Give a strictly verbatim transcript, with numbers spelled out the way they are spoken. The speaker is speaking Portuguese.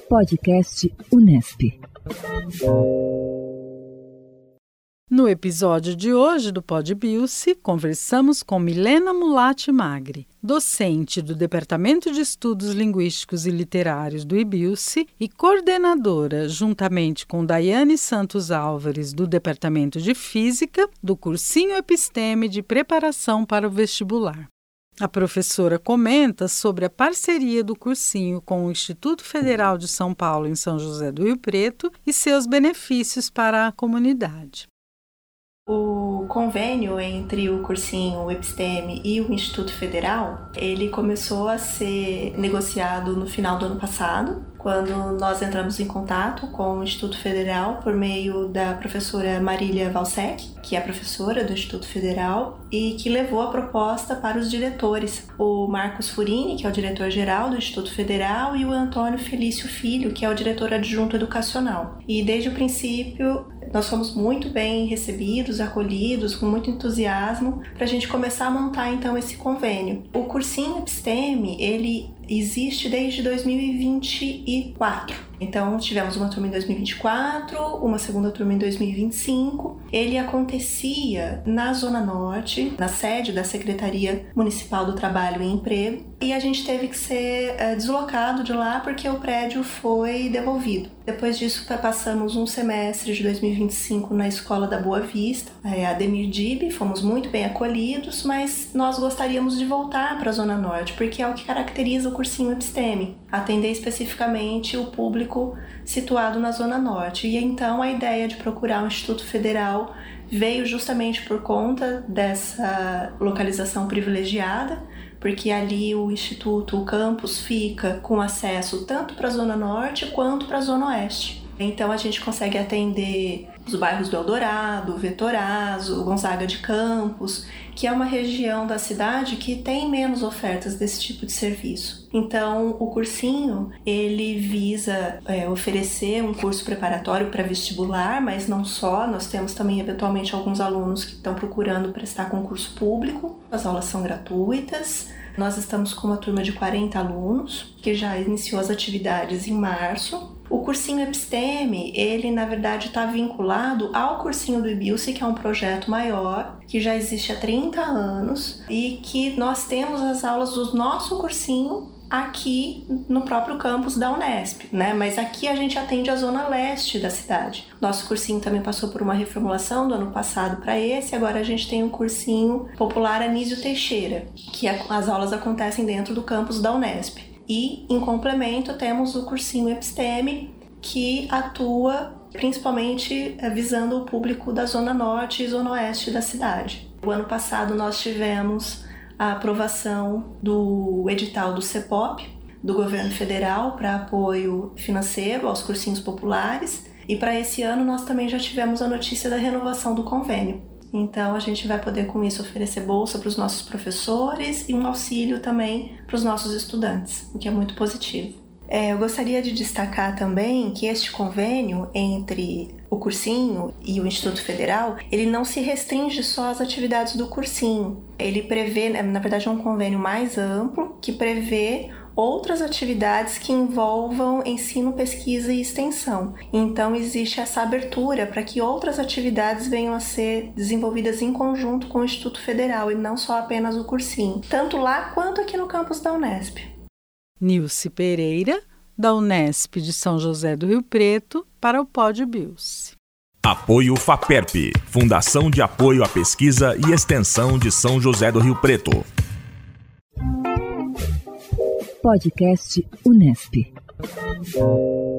Podcast Unesp. No episódio de hoje do PodBiuce, conversamos com Milena Mulatti Magri, docente do Departamento de Estudos Linguísticos e Literários do IBIUCE e coordenadora, juntamente com Daiane Santos Álvares, do Departamento de Física, do cursinho Episteme de Preparação para o Vestibular. A professora comenta sobre a parceria do cursinho com o Instituto Federal de São Paulo, em São José do Rio Preto, e seus benefícios para a comunidade. O convênio entre o cursinho Episteme e o Instituto Federal, ele começou a ser negociado no final do ano passado, quando nós entramos em contato com o Instituto Federal por meio da professora Marília Valsec, que é professora do Instituto Federal e que levou a proposta para os diretores, o Marcos Furini, que é o diretor-geral do Instituto Federal, e o Antônio Felício Filho, que é o diretor adjunto educacional. E desde o princípio nós fomos muito bem recebidos, acolhidos, com muito entusiasmo, para a gente começar a montar então esse convênio. O cursinho Episteme, ele existe desde dois mil e vinte e quatro. Então, tivemos uma turma em dois mil e vinte e quatro, uma segunda turma em dois mil e vinte e cinco. Ele acontecia na Zona Norte, na sede da Secretaria Municipal do Trabalho e Emprego, e a gente teve que ser é, deslocado de lá porque o prédio foi devolvido. Depois disso, passamos um semestre de dois mil e vinte e cinco na Escola da Boa Vista, a Ademir Dib, fomos muito bem acolhidos, mas nós gostaríamos de voltar para a Zona Norte, porque é o que caracteriza o cursinho Episteme, atender especificamente o público situado na Zona Norte. E então a ideia de procurar um Instituto Federal veio justamente por conta dessa localização privilegiada, porque ali o Instituto, o campus, fica com acesso tanto para a Zona Norte quanto para a Zona Oeste. Então a gente consegue atender os bairros do Eldorado, Vetorazo, Gonzaga de Campos, que é uma região da cidade que tem menos ofertas desse tipo de serviço. Então o cursinho, ele visa é, oferecer um curso preparatório para vestibular, mas não só, nós temos também eventualmente alguns alunos que estão procurando prestar concurso público. As aulas são gratuitas. Nós estamos com uma turma de quarenta alunos, que já iniciou as atividades em março. O cursinho Episteme, ele na verdade está vinculado ao cursinho do IBIUCE, que é um projeto maior, que já existe há trinta anos, e que nós temos as aulas do nosso cursinho aqui no próprio campus da Unesp, né? Mas aqui a gente atende a zona leste da cidade. Nosso cursinho também passou por uma reformulação do ano passado para esse, agora a gente tem um cursinho popular Anísio Teixeira, que as aulas acontecem dentro do campus da Unesp. E, em complemento, temos o cursinho Episteme, que atua principalmente visando o público da Zona Norte e Zona Oeste da cidade. O ano passado nós tivemos a aprovação do edital do CEPOP, do governo federal, para apoio financeiro aos cursinhos populares, e para esse ano nós também já tivemos a notícia da renovação do convênio. Então a gente vai poder com isso oferecer bolsa para os nossos professores e um auxílio também para os nossos estudantes, o que é muito positivo. É, eu gostaria de destacar também que este convênio entre o cursinho e o Instituto Federal, ele não se restringe só às atividades do cursinho. Ele prevê, na verdade é um convênio mais amplo, que prevê outras atividades que envolvam ensino, pesquisa e extensão. Então existe essa abertura para que outras atividades venham a ser desenvolvidas em conjunto com o Instituto Federal e não só apenas o cursinho, tanto lá quanto aqui no campus da Unesp. Nilce Pereira, da Unesp de São José do Rio Preto, para o PodBiuce. Apoio FAPERP, Fundação de Apoio à Pesquisa e Extensão de São José do Rio Preto. Podcast Unesp.